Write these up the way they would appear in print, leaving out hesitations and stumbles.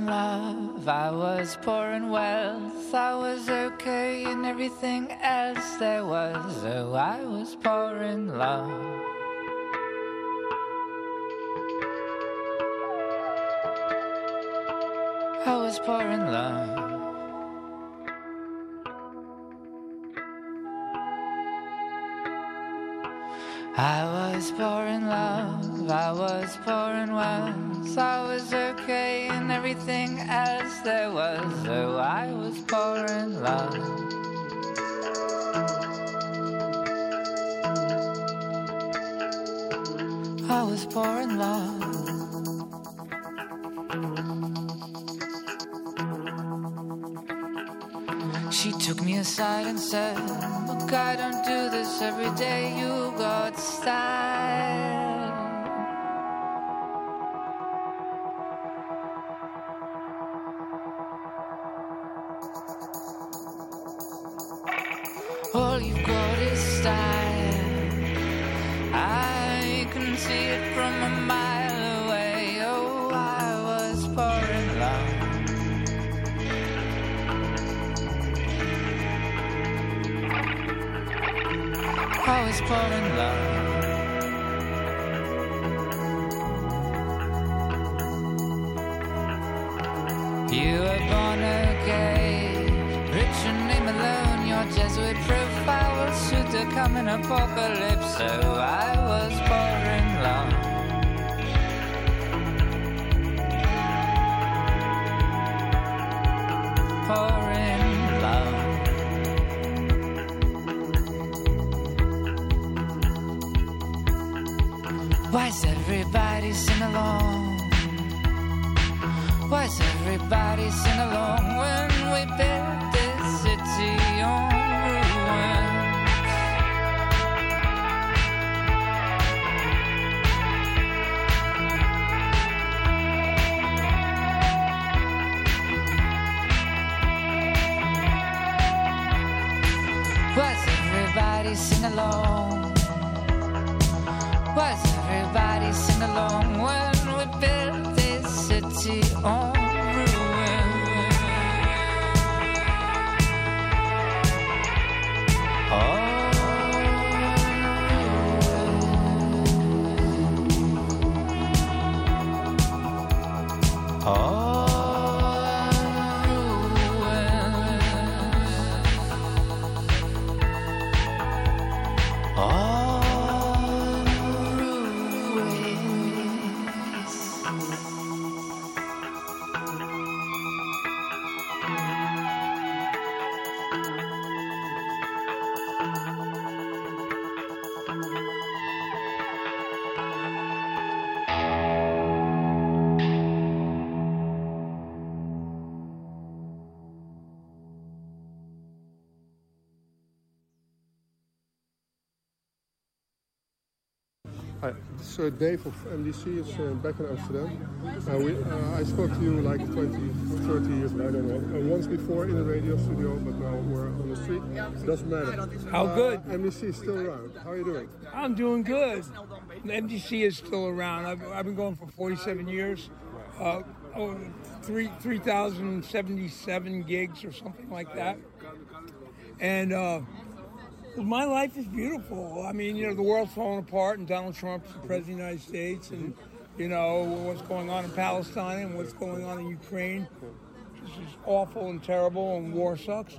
love, I was poor in wealth, I was okay in everything else there was. Oh, I was poor in love. I was poor in love. I was poor in love, I was poor in wealth, I was okay in everything else there was. Oh, I was poor in love. I was poor in love. She took me aside and said, look, I don't do this every day, you got style. All you've got is style. I can see it from a mile away. Oh, I was poor in love. I was poor in love. You were born okay, rich and name alone. Your Jesuit profile will suit the coming apocalypse. So I was poor in love. Poor in love. Why's everybody sing along? Why's everybody sing along when we build this city on ruins? Why's everybody sing along? Why's everybody sing along when we build this city on ruins? Hi, it's Dave of MDC. It's back in Amsterdam. I spoke to you like 20, 30 years, I don't know, once before in the radio studio, but now we're on the street. Doesn't matter. How good? MDC is still around. How are you doing? I'm doing good. MDC is still around. I've been going for 47 years. 3,077 gigs or something like that. And my life is beautiful. I mean, the world's falling apart and Donald Trump's the president of the United States and, what's going on in Palestine and what's going on in Ukraine. This is awful and terrible and war sucks.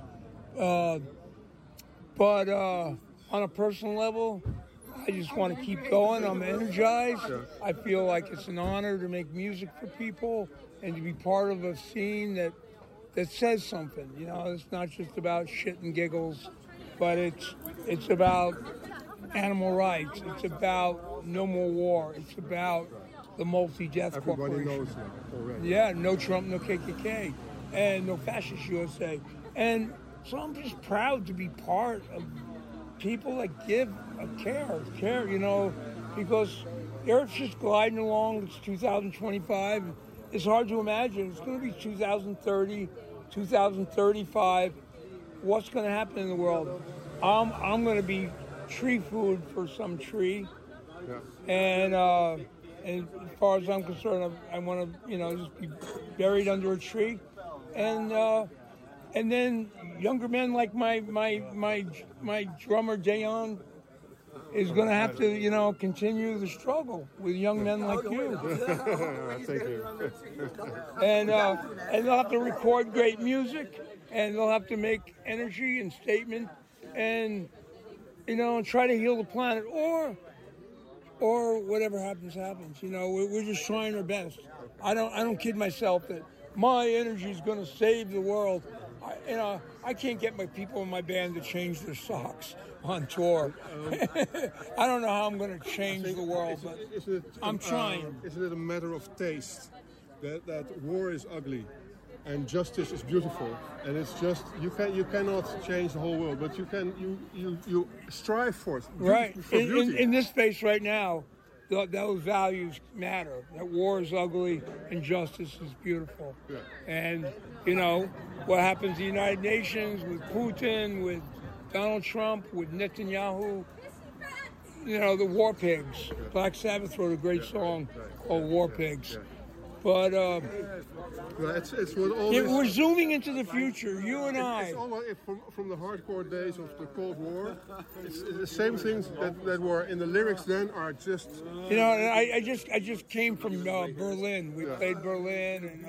But on a personal level, I just want to keep going. I'm energized. I feel like it's an honor to make music for people and to be part of a scene that says something. It's not just about shit and giggles, but it's about animal rights. It's about no more war. It's about the multi-death corporation. Everybody knows that already. Yeah, no Trump, no KKK, and no fascist USA. And so I'm just proud to be part of people that care, because the Earth's just gliding along. It's 2025. It's hard to imagine. It's going to be 2030, 2035. What's going to happen in the world? I'm going to be tree food for some tree. Yeah. And And as far as I'm concerned, I want to, just be buried under a tree, and then younger men like my drummer Dayon is going to have to, continue the struggle with young men like you. Thank you. And they'll have to record great music, and they'll have to make energy and statement, and and try to heal the planet, or whatever happens. We're just trying our best. I don't kid myself that my energy is going to save the world. I can't get my people in my band to change their socks on tour. I don't know how I'm going to change the world, but I'm trying. Isn't it a matter of taste that war is ugly and justice is beautiful, and it's just you cannot change the whole world, but you strive for it. Right. For beauty. In this space right now, those values matter. That war is ugly and justice is beautiful. Yeah. And what happens in the United Nations with Putin, with Donald Trump, with Netanyahu, the War Pigs. Yeah. Black Sabbath wrote a great song called War Pigs. But it's what all this, we're zooming into the future, you and I. It's all from the hardcore days of the Cold War. It's the same things that were in the lyrics then are just. I just came from Berlin. We played Berlin, and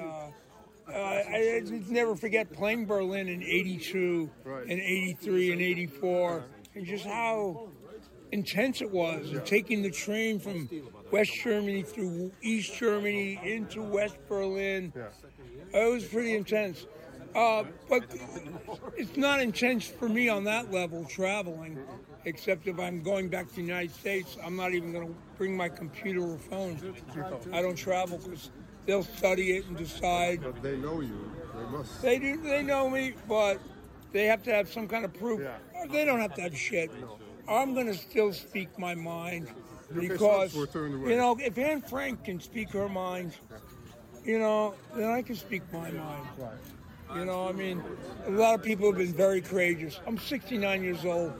I never forget playing Berlin in '82, Right. and '83, and '84, and just how intense it was, and taking the train from West Germany through East Germany into West Berlin. Yeah. It was pretty intense. But it's not intense for me on that level, traveling, except if I'm going back to the United States, I'm not even going to bring my computer or phone. I don't travel because they'll study it and decide. But they know you. They must. They do. They know me, but they have to have some kind of proof. Yeah. They don't have to have shit. I'm going to still speak my mind because, thoughts were turned away. if Anne Frank can speak her mind, then I can speak my mind. Right. A lot of people have been very courageous. I'm 69 years old.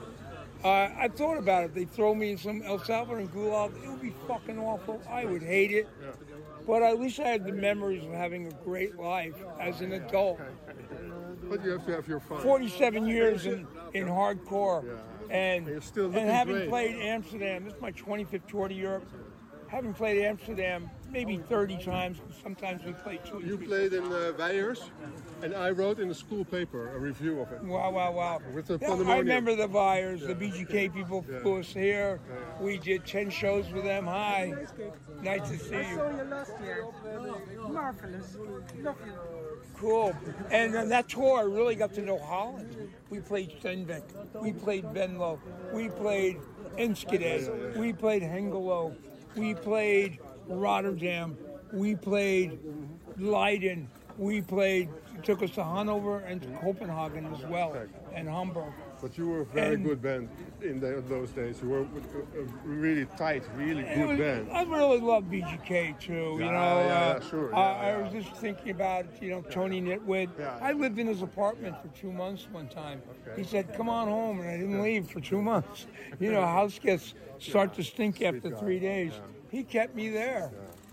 I thought about it. They throw me in some El Salvadoran gulag. It would be fucking awful. I would hate it. Yeah. But at least I had the memories of having a great life as an adult. But you have to have your fun. 47 years in hardcore. Yeah. And you're still looking having great. played Amsterdam, this is my 25th tour to Europe. Having played Amsterdam maybe 30 times, sometimes we play 2 You 3. played in Weijers, and I wrote in the school paper a review of it. Wow. With the Yeah, pandemonium. I remember the Vyers, the BGK people flew us here. We did 10 shows with them. Hi. Nice to see I saw you. you last year. Marvelous. Lovely. Cool. And on that tour, I really got to know Holland. We played Steenbeck. We played Venlo. We played Enschede. We played Hengelo. We played Rotterdam. We played Leiden. It took us to Hanover and to Copenhagen as well, and Hamburg. But you were a very good band in those days. You were a really tight, really good band. I really love BGK too. Sure. I was just thinking about Tony Nitwit. Yeah. I lived in his apartment for 2 months one time. Okay. He said, "Come on home," and I didn't leave for 2 months. House guests start to stink after 3 days. He kept me there,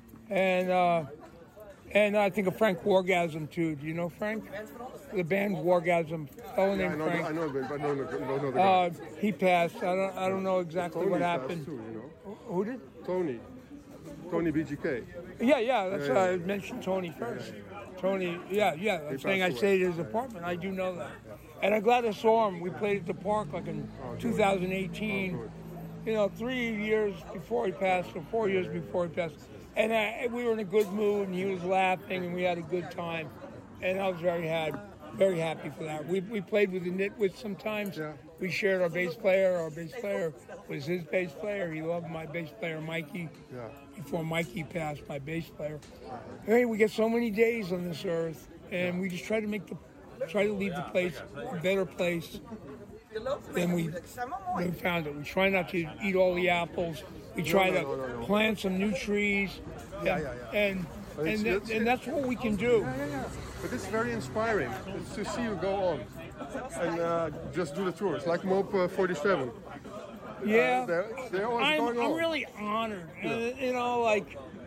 and I think of Frank Wargasm too. Do you know Frank? The band Wargasm. Fellow named Frank. I know, but I don't know the guy. He passed. I don't know exactly Tony what passed happened. too, Who did? Tony BGK. Yeah. That's why I mentioned Tony first. Tony, yeah. I'm saying I stayed at his apartment. I do know that. And I'm glad I saw him. We played at the park like in 2018. 3 years before he passed, or 4 years before he passed. And we were in a good mood, and he was laughing, and we had a good time. And I was very happy for that. We played with the Nitwits sometimes. Yeah. We shared our bass player. Our bass player was his bass player. He loved my bass player, Mikey. Yeah. Before Mikey passed, my bass player. Hey, we get so many days on this earth, and we just try to leave the place a better place than we found it. We try not to eat all the apples. We try to plant some new trees, and that's what we can do. But it's very inspiring to see you go on and just do the tours, like Mob 47. Yeah, They're always going on. I'm really honored.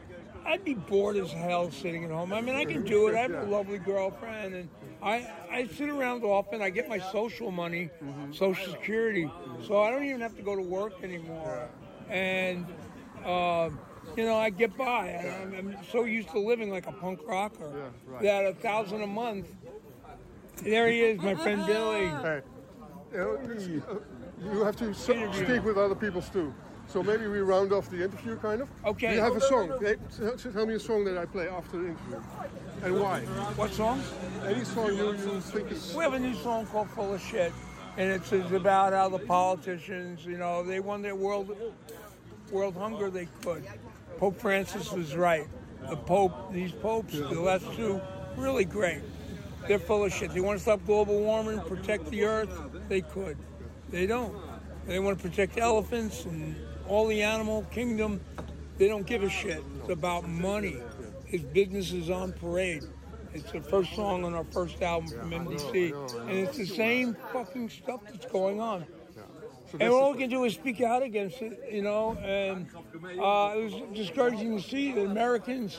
I'd be bored as hell sitting at home. I mean, I can do it. I have a lovely girlfriend, and I sit around often. I get my social money, Social Security, so I don't even have to go to work anymore. And you know, I get by. I'm so used to living like a punk rocker that $1,000 a month. There he is, my friend Billy. Hey, you have to speak with other people too. So maybe we round off the interview, kind of. Okay. Do you have a song? Hey, tell me a song that I play after the interview, and why? What song? Any song you think is... We have a new song called Full of Shit, and it's about how the politicians, you know, they won their world hunger they could. Pope Francis was right. These popes, the last two, really great. They're full of shit. They want to stop global warming, protect the earth, they could. They don't. They want to protect elephants and all the animal kingdom. They don't give a shit. It's about money. His business is on parade. It's the first song on our first album from MDC. And it's the same fucking stuff that's going on. And all we can do is speak out against it, you know. And it was discouraging to see that Americans,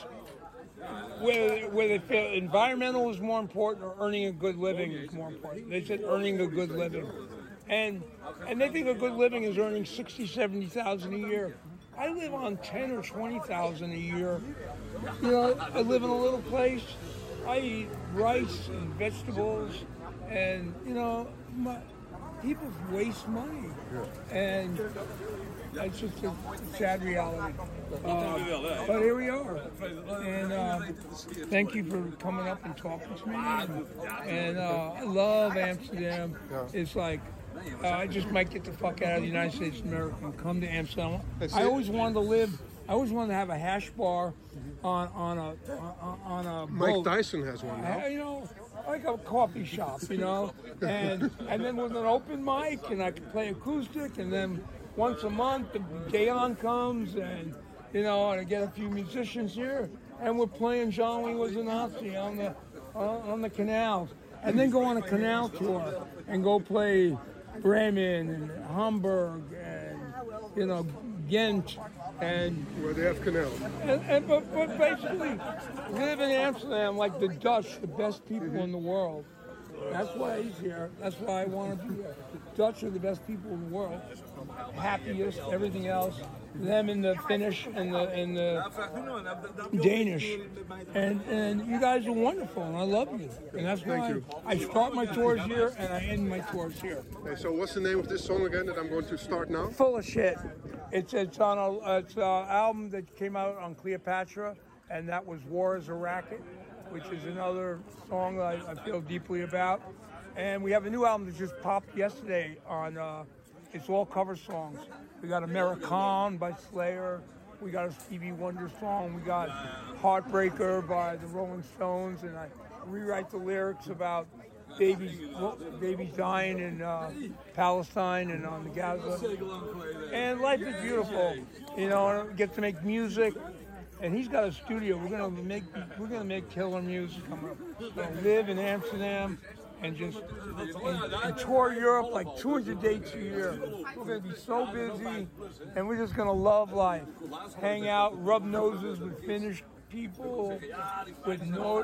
where they feel environmental is more important or earning a good living is more important. They said earning a good living. And they think a good living is earning $60,000, $70,000 a year. I live on $10,000 or $20,000 a year. You know, I live in a little place. I eat rice and vegetables, and you know, people waste money, and it's just a sad reality. But here we are, and thank you for coming up and talking to me. And I love Amsterdam. It's like I just might get the fuck out of the United States of America and come to Amsterdam. I always wanted to live. I always wanted to have a hash bar on a Mike boat. Tyson has one now. You know, like a coffee shop, you know, and then with an open mic, and I could play acoustic, and then once a month the Dayon comes, and you know, and I get a few musicians here, and we're playing John Wayne Was a Nazi on the canals, and then go on a canal tour and go play Bremen and Hamburg and you know Ghent. And where they have canals. But basically, live in Amsterdam like the Dutch, the best people in the world. That's why he's here. That's why I want to be here. Dutch are the best people in the world. Happiest, everything else. Them in the Finnish and the Danish. And you guys are wonderful, and I love you. And that's why I start my tours here and I end my tours here. Okay, so what's the name of this song again that I'm going to start now? Full of Shit. It's an album that came out on Cleopatra, and that was War is a Racket, which is another song that I feel deeply about. And we have a new album that just popped yesterday on, it's all cover songs. We got American by Slayer. We got a Stevie Wonder song. We got Heartbreaker by the Rolling Stones. And I rewrite the lyrics about babies dying in Palestine and on the Gaza. And life is beautiful. You know, I get to make music. And he's got a studio. We're gonna make killer music coming up. So live in Amsterdam and just and tour Europe like 200 dates a year. We're gonna be so busy, and we're just gonna love life. Hang out, rub noses with Finnish people, with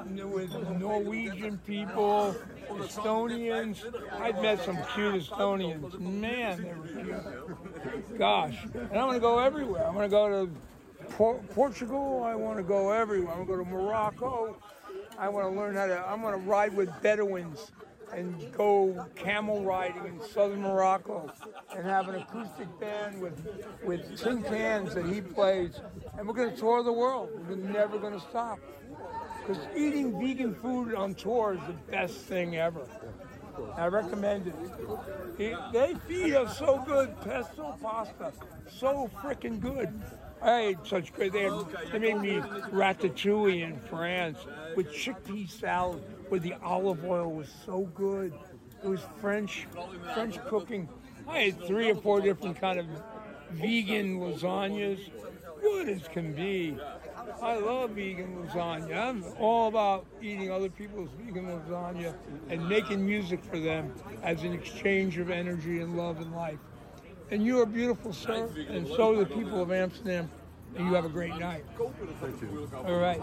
Norwegian people, Estonians. I've met some cute Estonians. Man, they were cute. Gosh, and I'm gonna go everywhere. I'm gonna go to Portugal, I want to go everywhere. I want to go to Morocco. I want to learn I'm going to ride with Bedouins and go camel riding in southern Morocco and have an acoustic band with tin cans that he plays. And we're going to tour the world. We're never going to stop. Because eating vegan food on tour is the best thing ever. I recommend it. They feed us so good, pesto pasta, so freaking good. I ate such great. They made me ratatouille in France with chickpea salad, where the olive oil was so good. It was French cooking. I ate 3 or 4 different kind of vegan lasagnas, good as can be. I love vegan lasagna. I'm all about eating other people's vegan lasagna and making music for them as an exchange of energy and love and life. And you are beautiful, sir, and so are the people of Amsterdam. and you have a great night. Thank you. All right.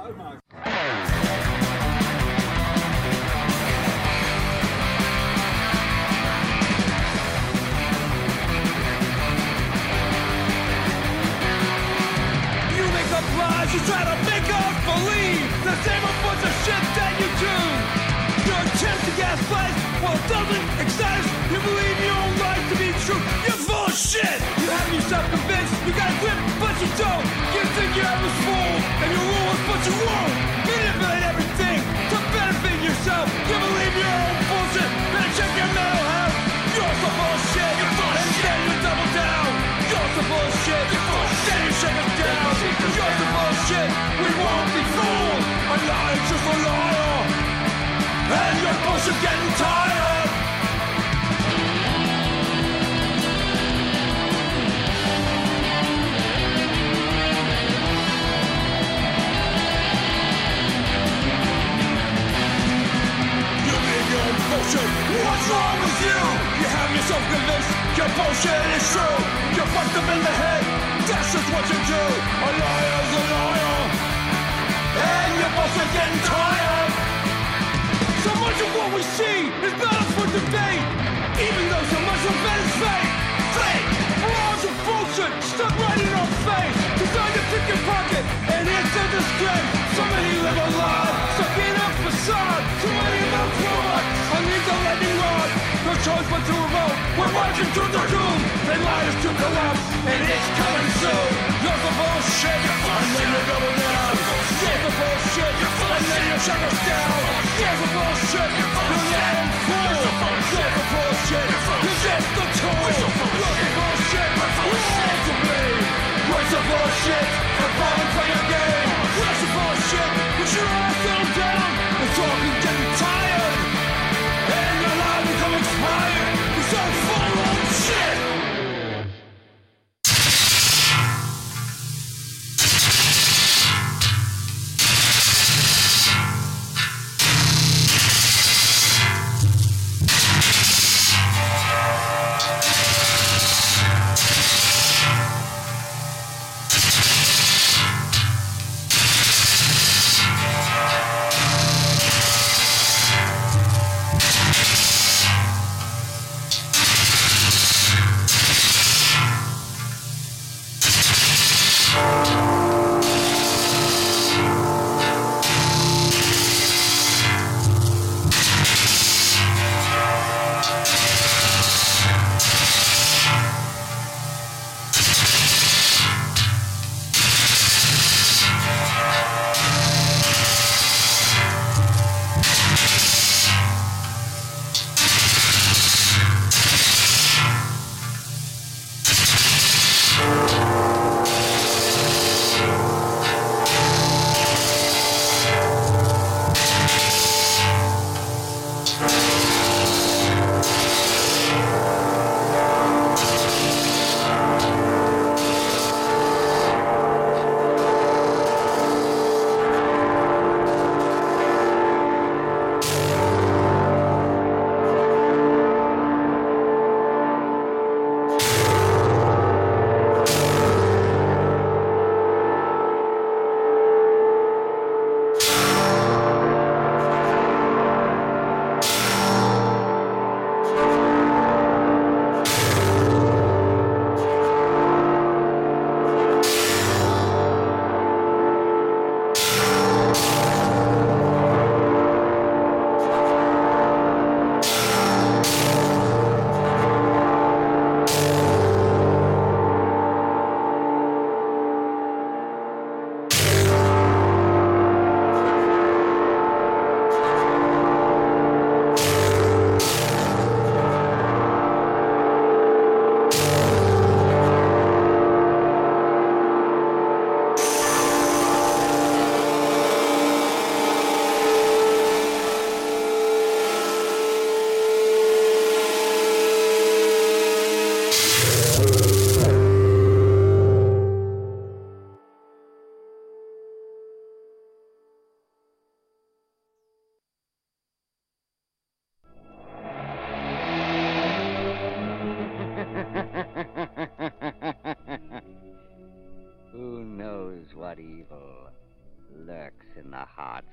You make up lies, you try to make us believe the same a bunch of shit that you do. Your attempt to gaslight, well, it doesn't excite us. You believe your own life to be true. You're full of shit. You have yourself convinced. You got a grip, but you don't. You think you're a fool, and you rule us, but you won't. Manipulate everything to benefit yourself. You believe your own bullshit. Better check your mental health. You're so full of shit. You're full of shit. And then you double down. You're so full of shit. You're full of shit. Then you shut us down. You're so full of shit. We won't be fooled. A lie is just a liar. And your bullshit getting tired. You make your own bullshit. What's wrong with you? You have yourself convinced your bullshit is true. You're fucked up in the head. That's just what you do. A liar's a liar. And your bullshit getting tired. So much of what we see is not up for debate. Even though so much of it is fake. Fake! Frauds of bullshit stuck right in our face. Designed to pick your pocket and answer the disgrace. So many live a lie, stuck in a facade. Too many of them fraud, underneath the lightning rod. No choice but to revolt. We're marching to the doom. They lied us to collapse, and it's coming soon. You're the bullshit, and then you double down. You're the bullshit, and then you shut us down. You're the bullshit, you're let them fool. You're the bullshit, you're just the tool. You're the bullshit, we're all to blame. Where's the bullshit, we're falling for your game. Where's the bullshit, we should all settle down. We're talking getting tired, and your life become expired. You're so full of shit.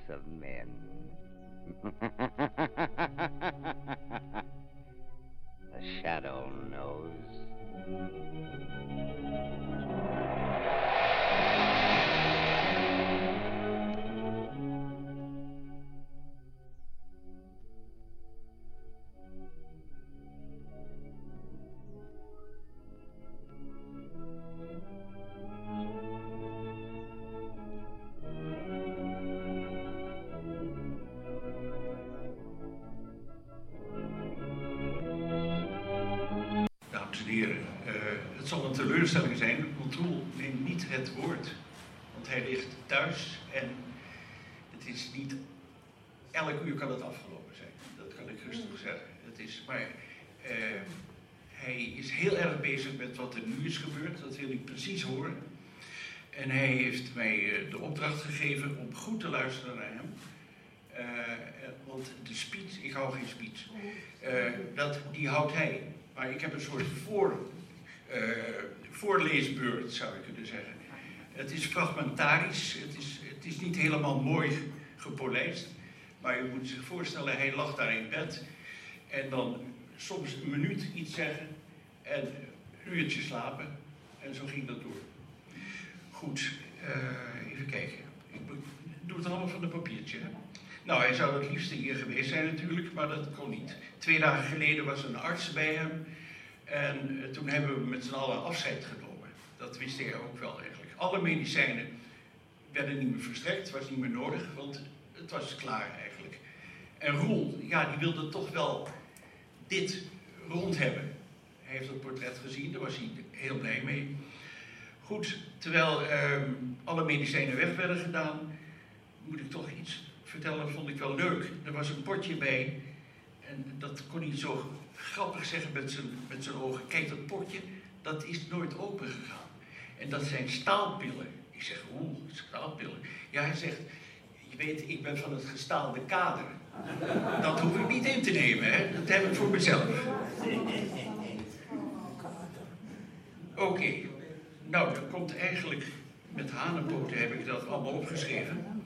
of men. The shadow knows. Dames en heren, het zal een teleurstelling zijn, want Roel neemt niet het woord. Want hij ligt thuis en het is niet, elk uur kan het afgelopen zijn. Dat kan ik rustig zeggen. Maar hij is heel erg bezig met wat er nu is gebeurd, dat wil ik precies horen. En hij heeft mij de opdracht gegeven om goed te luisteren naar hem. Want de speech, ik hou geen speech, die houdt hij. Maar ik heb een soort voorleesbeurt, zou ik kunnen zeggen. Het is fragmentarisch, het is niet helemaal mooi gepolijst. Maar je moet zich voorstellen, hij lag daar in bed. En dan soms een minuut iets zeggen en een uurtje slapen. En zo ging dat door. Goed, even kijken. Ik doe het allemaal van een papiertje. Hè? Nou, hij zou het liefst hier geweest zijn natuurlijk, maar dat kon niet. 2 dagen geleden was een arts bij hem. En toen hebben we met z'n allen afscheid genomen. Dat wist hij ook wel eigenlijk. Alle medicijnen werden niet meer verstrekt, was niet meer nodig, want het was klaar eigenlijk. En Roel, ja, die wilde toch wel dit rond hebben. Hij heeft het portret gezien, daar was hij heel blij mee. Goed, terwijl alle medicijnen weg werden gedaan, moet ik toch iets vertellen, vond ik wel leuk. Er was een potje bij en dat kon hij zo grappig zeggen met zijn ogen. Kijk, dat potje, dat is nooit open gegaan. En dat zijn staalpillen. Ik zeg, staalpillen? Ja, hij zegt, je weet, ik ben van het gestaalde kader. Dat hoef ik niet in te nemen, hè. Dat heb ik voor mezelf. Oké. Nou, dat komt eigenlijk, met hanenpoten heb ik dat allemaal opgeschreven.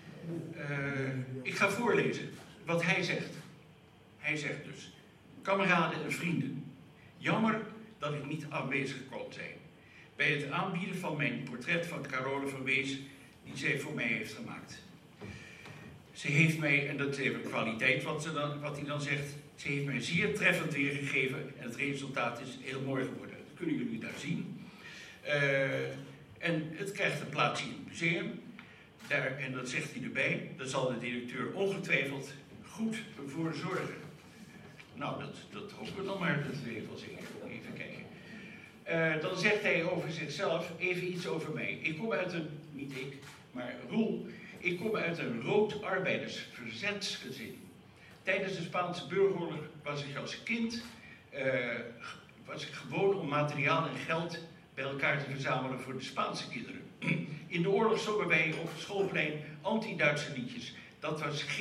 Ik ga voorlezen wat hij zegt. Hij zegt dus, kameraden en vrienden, jammer dat ik niet aanwezig kon zijn bij het aanbieden van mijn portret van Carole van Wees, die zij voor mij heeft gemaakt. Ze heeft mij, en dat is even kwaliteit wat hij dan zegt, ze heeft mij zeer treffend weergegeven en het resultaat is heel mooi geworden. Dat kunnen jullie daar zien. En het krijgt een plaatsje in het museum. Daar, en dat zegt hij erbij, daar zal de directeur ongetwijfeld goed voor zorgen. Nou, dat hopen we dan maar, dat we even zeggen. Even kijken. Dan zegt hij over zichzelf even iets over mij. Ik kom uit een, niet ik, maar Roel, ik kom uit een rood arbeidersverzetsgezin. Tijdens de Spaanse burgeroorlog was ik als kind gewoon om materiaal en geld bij elkaar te verzamelen voor de Spaanse kinderen. In de oorlog zongen wij op het schoolplein anti-Duitse liedjes. Dat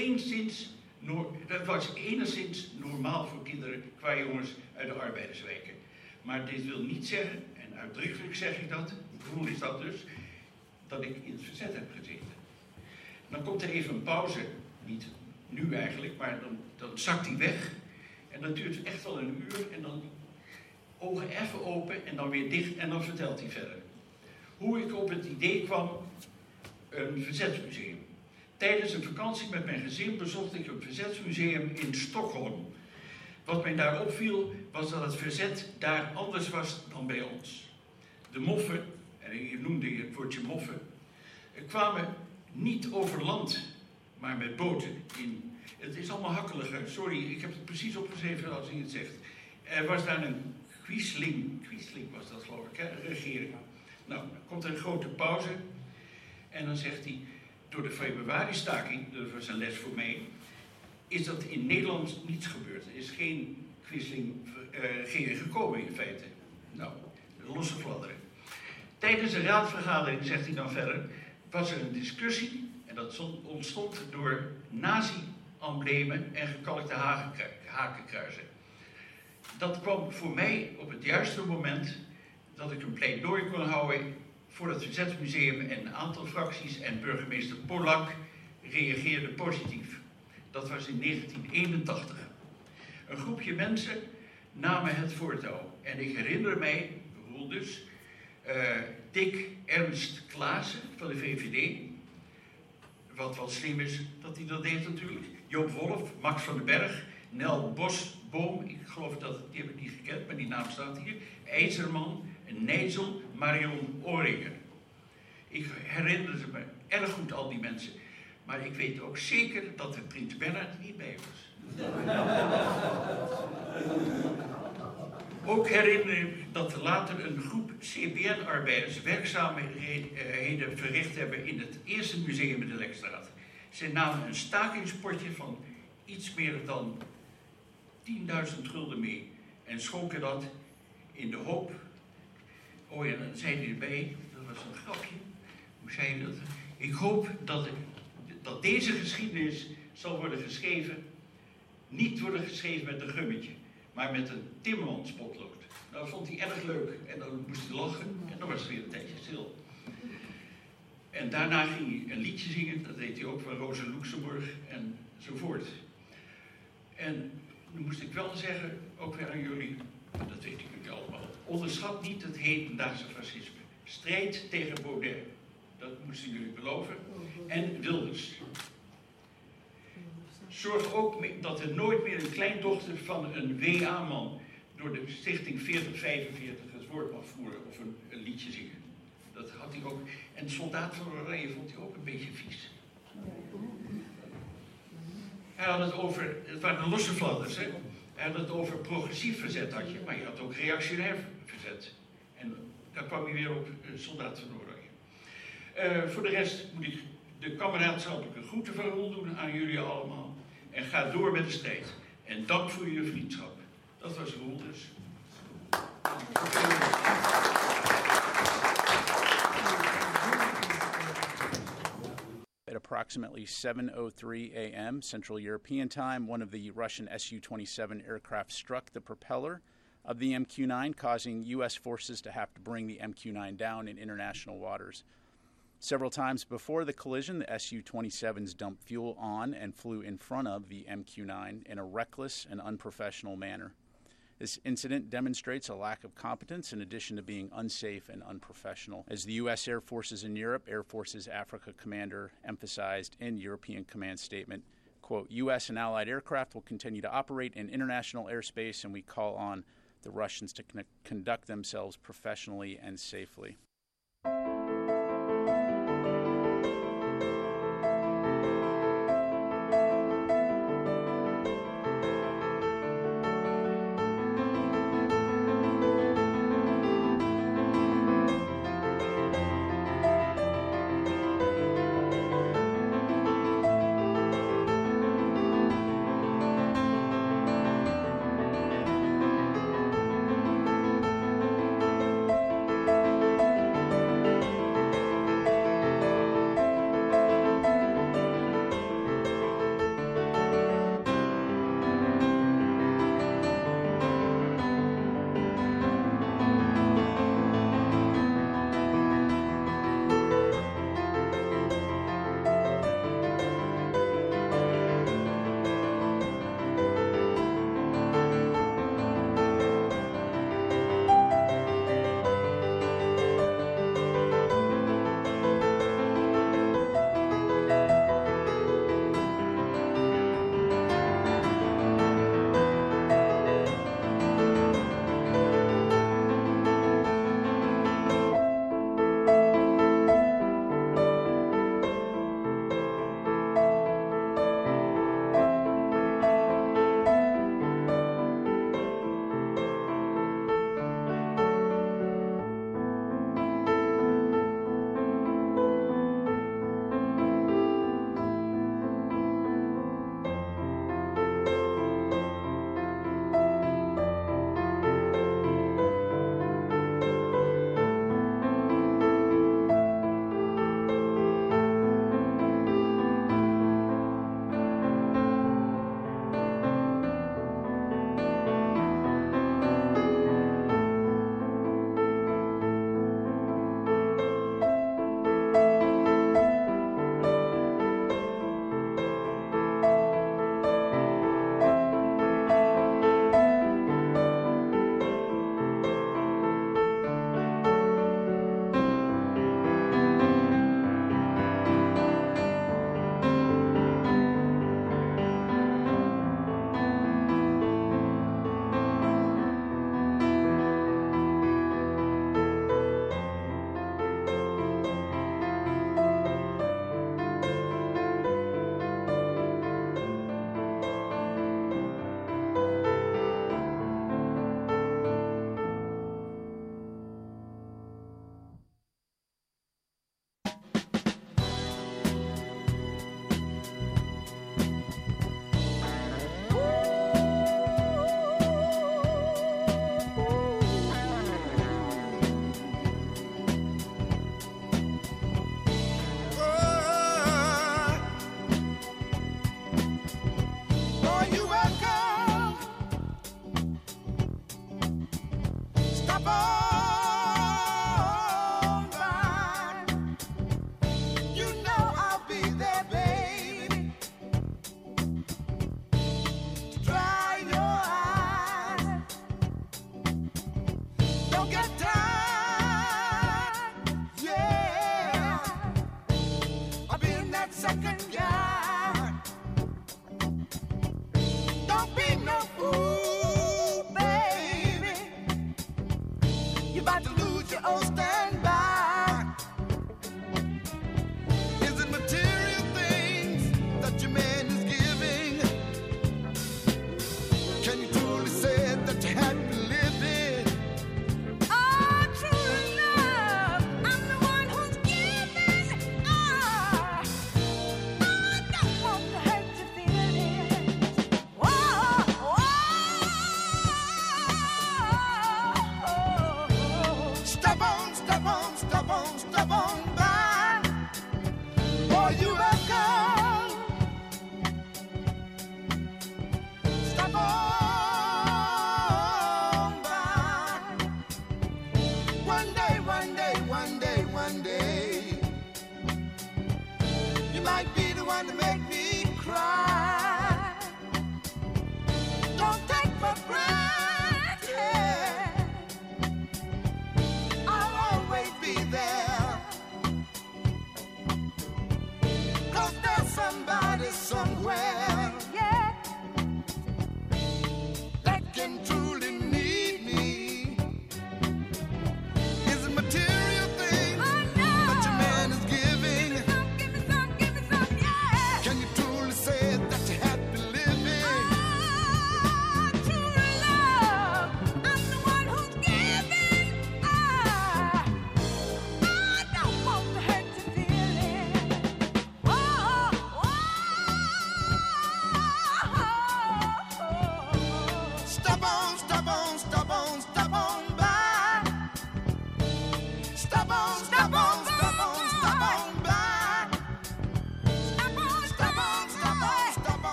was enigszins normaal voor kinderen qua jongens uit de arbeiderswijken. Maar dit wil niet zeggen, en uitdrukkelijk zeg ik dat, Roel is dat dus, dat ik in het verzet heb gezeten. Dan komt er even een pauze, niet nu eigenlijk, maar dan zakt hij weg. En dan duurt het echt wel een uur en dan ogen even open en dan weer dicht en dan vertelt hij verder. Hoe ik op het idee kwam, een verzetsmuseum. Tijdens een vakantie met mijn gezin bezocht ik een verzetsmuseum in Stockholm. Wat mij daar opviel was dat het verzet daar anders was dan bij ons. De moffen, en je noemde het woordje moffen, kwamen niet over land, maar met boten in. Het is allemaal hakkeliger, sorry, ik heb het precies opgeschreven als hij het zegt. Er was daar een Quisling was dat geloof ik, hè, een regering. Nou, dan komt er een grote pauze en dan zegt hij, door de februari-staking, dat was een les voor mij, is dat in Nederland niets gebeurd. Er is geen Quisling-regering gekomen in feite. Nou, losse fladderen. Tijdens een raadsvergadering, zegt hij dan verder, was er een discussie en dat ontstond door nazi-emblemen en gekalkte hakenkruizen. Dat kwam voor mij op het juiste moment dat ik een pleidooi kon houden voor het Verzetsmuseum en een aantal fracties en burgemeester Polak reageerde positief. Dat was in 1981. Een groepje mensen namen het voortouw. En ik herinner mij, Roel dus, Dick Ernst Klaassen van de VVD. Wat wel slim is dat hij dat deed natuurlijk. Joop Wolf, Max van den Berg, Nel Bosboom, ik geloof dat, die heb ik niet gekend, maar die naam staat hier. IJzerman, Nijzel, Marion Oringen. Ik herinner me erg goed al die mensen. Maar ik weet ook zeker dat er Prins Bernhard niet bij was. Ook herinner ik dat er later een groep CPN-arbeiders werkzaamheden verricht hebben in het eerste museum in de Lekstraat. Zij namen een stakingspotje van iets meer dan 10.000 gulden mee en schonken dat in de hoop. Oh ja, dan zei hij erbij, dat was een grapje. Hoe zei je dat? Ik hoop dat deze geschiedenis zal worden geschreven, niet worden geschreven met een gummetje, maar met een timmermanspotlood. Nou, dat vond hij erg leuk en dan moest hij lachen en dan was het weer een tijdje stil. En daarna ging hij een liedje zingen, dat deed hij ook van Rosa Luxemburg enzovoort. En nu moest ik wel zeggen, ook weer aan jullie, dat weten jullie allemaal, onderschat niet het hedendaagse fascisme. Strijd tegen Baudet, dat moesten jullie beloven, en Wilders. Zorg ook dat er nooit meer een kleindochter van een WA-man door de stichting 4045 het woord mag voeren of een liedje zingen. Dat had hij ook. En Soldaat van Oranje vond hij ook een beetje vies. Hij had het over, het waren de losse fladders, hè. Hij had het over progressief verzet had je, maar je had ook reactionair verzet. En daar kwam hij weer op Soldaat van Oranje. Voor de rest moet ik de kameraadschappelijke groeten van Roel doen aan jullie allemaal. En ga door met de strijd. En dank voor jullie vriendschap. Dat was Roel dus. At approximately 7:03 a.m. Central European Time, one of the Russian Su-27 aircraft struck the propeller of the MQ-9, causing U.S. forces to have to bring the MQ-9 down in international waters. Several times before the collision, the Su-27s dumped fuel on and flew in front of the MQ-9 in a reckless and unprofessional manner. This incident demonstrates a lack of competence in addition to being unsafe and unprofessional. As the U.S. Air Forces in Europe, Air Forces Africa Commander emphasized in European Command Statement, quote, U.S. and allied aircraft will continue to operate in international airspace, and we call on the Russians to conduct themselves professionally and safely.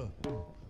Yeah.